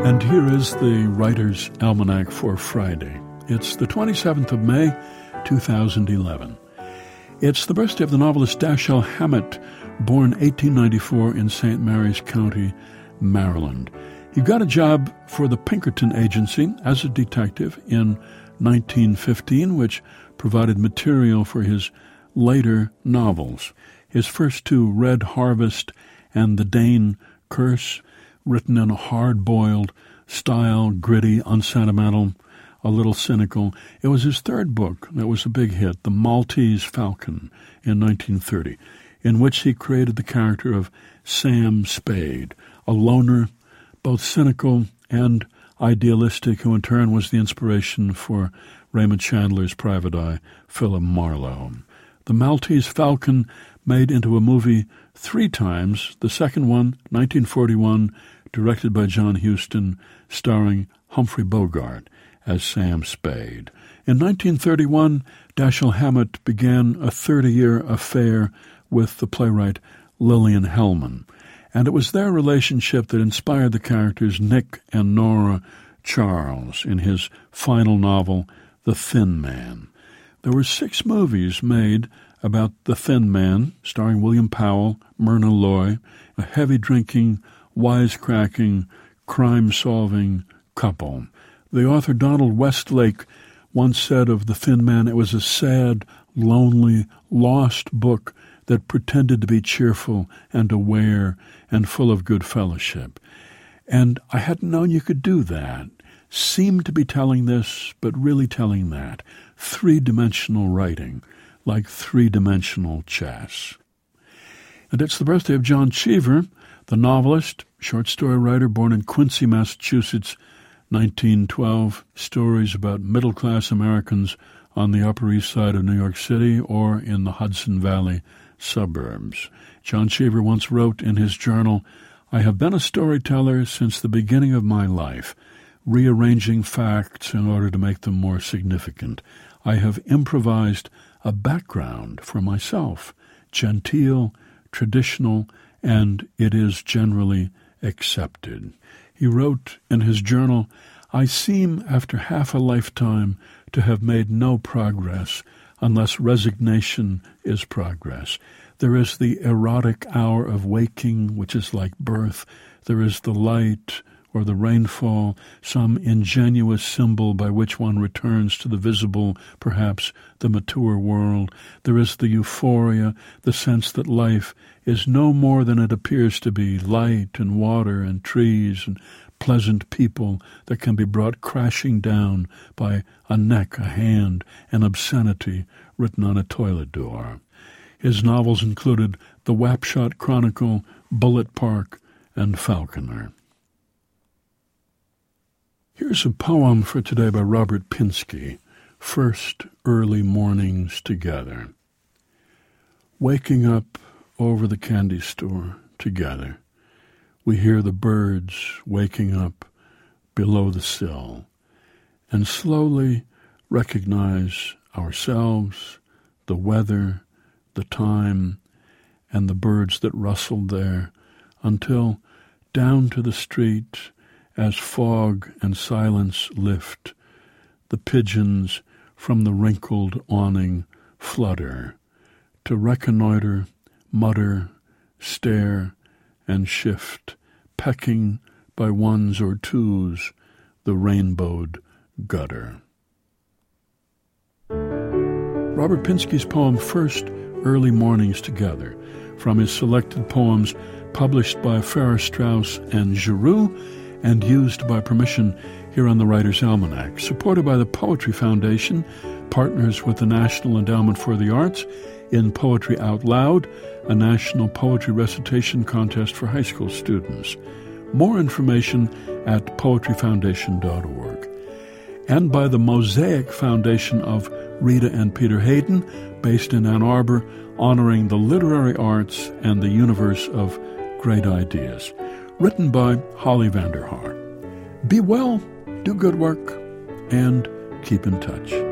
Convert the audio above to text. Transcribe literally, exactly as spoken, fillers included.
And here is the Writer's Almanac for Friday. It's the twenty-seventh of May, two thousand eleven. It's the birthday of the novelist Dashiell Hammett, born eighteen ninety-four in Saint Mary's County, Maryland. He got a job for the Pinkerton Agency as a detective in nineteen fifteen, which provided material for his later novels. His first two, Red Harvest and The Dane Curse, written in a hard-boiled style, gritty, unsentimental, a little cynical. It was his third book that was a big hit, The Maltese Falcon, in nineteen thirty, in which he created the character of Sam Spade, a loner, both cynical and idealistic, who in turn was the inspiration for Raymond Chandler's Private Eye, Philip Marlowe. The Maltese Falcon made into a movie three times, the second one, nineteen forty-one, directed by John Huston, starring Humphrey Bogart as Sam Spade. In nineteen thirty-one, Dashiell Hammett began a thirty-year affair with the playwright Lillian Hellman, and it was their relationship that inspired the characters Nick and Nora Charles in his final novel, The Thin Man. There were six movies made about The Thin Man, starring William Powell, Myrna Loy, a heavy-drinking, wisecracking, crime-solving couple. The author Donald Westlake once said of The Thin Man, it was a sad, lonely, lost book that pretended to be cheerful and aware and full of good fellowship. And I hadn't known you could do that. Seemed to be telling this, but really telling that. Three-dimensional writing, like three-dimensional chess. And it's the birthday of John Cheever, the novelist, short story writer born in Quincy, Massachusetts, nineteen twelve, stories about middle-class Americans on the Upper East Side of New York City or in the Hudson Valley suburbs. John Cheever once wrote in his journal, "I have been a storyteller since the beginning of my life, rearranging facts in order to make them more significant. I have improvised a background for myself, genteel, traditional, and it is generally accepted." He wrote in his journal, "I seem, after half a lifetime, to have made no progress unless resignation is progress. There is the erotic hour of waking, which is like birth. There is the light or the rainfall, some ingenuous symbol by which one returns to the visible, perhaps the mature world. There is the euphoria, the sense that life is no more than it appears to be, light and water and trees and pleasant people that can be brought crashing down by a neck, a hand, an obscenity written on a toilet door." His novels included The Wapshot Chronicle, Bullet Park, and Falconer. Here's a poem for today by Robert Pinsky, First Early Mornings Together. Waking up over the candy store together, we hear the birds waking up below the sill, and slowly recognize ourselves, the weather, the time, and the birds that rustled there, until down to the street, as fog and silence lift, the pigeons from the wrinkled awning flutter, to reconnoiter, mutter, stare, and shift, pecking by ones or twos the rainbowed gutter. Robert Pinsky's poem First Early Mornings Together, from his selected poems published by Farrar, Straus and Giroux, and used by permission here on the Writer's Almanac, supported by the Poetry Foundation, partners with the National Endowment for the Arts in Poetry Out Loud, a national poetry recitation contest for high school students. More information at poetry foundation dot org. And by the Mosaic Foundation of Rita and Peter Hayden, based in Ann Arbor, honoring the literary arts and the universe of great ideas. Written by Holly Vanderhaar. Be well, do good work, and keep in touch.